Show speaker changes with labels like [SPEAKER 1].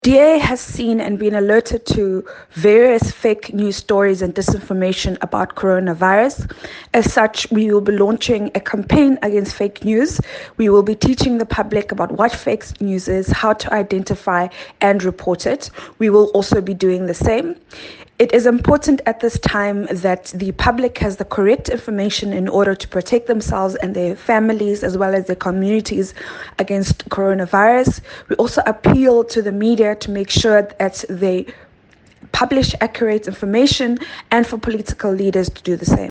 [SPEAKER 1] DA has seen and been alerted to various fake news stories and disinformation about coronavirus. As such, we will be launching a campaign against fake news. We will be teaching the public about what fake news is, how to identify and report it. We will also be doing the same. It is important at this time that the public has the correct information in order to protect themselves and their families as well as their communities against coronavirus. We also appeal to the media to make sure that they publish accurate information and for political leaders to do the same.